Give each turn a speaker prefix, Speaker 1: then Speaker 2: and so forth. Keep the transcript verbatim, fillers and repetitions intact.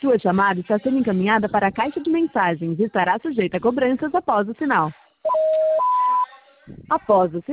Speaker 1: Sua chamada está sendo encaminhada para a caixa de mensagens e estará sujeita a cobranças após o sinal. Após o sinal.